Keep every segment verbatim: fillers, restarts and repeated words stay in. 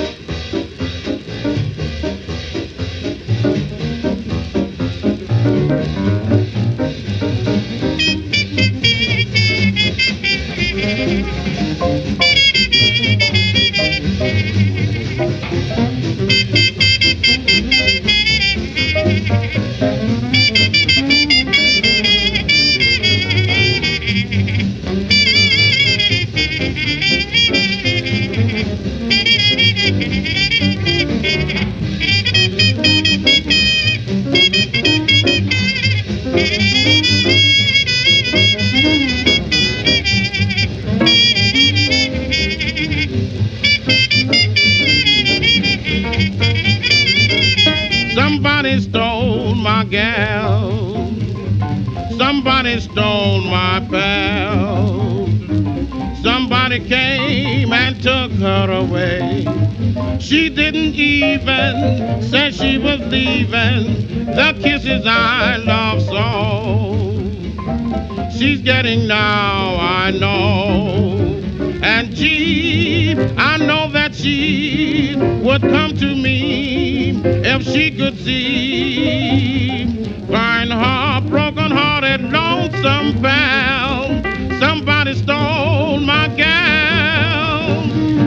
Somebody stole my gal. Somebody stole my pal. Somebody came and took her away. She didn't even say she was leaving the kisses I love so. She's getting now, I know. And gee, I know that she would come to me if she could see. Find her broken-hearted, lonesome pal. Somebody stole my gal.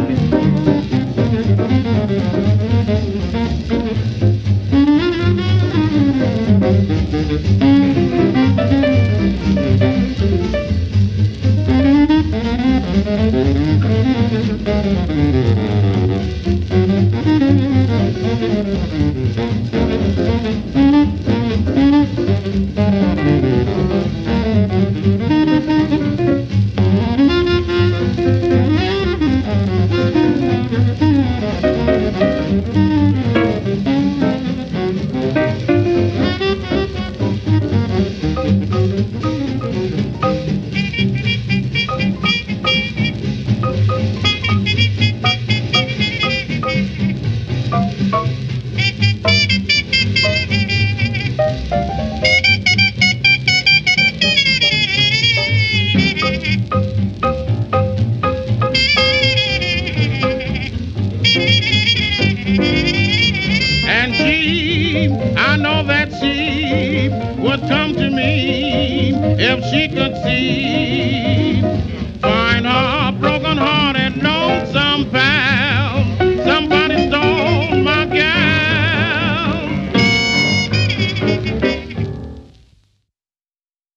And she, I know that she would come to me if she could see.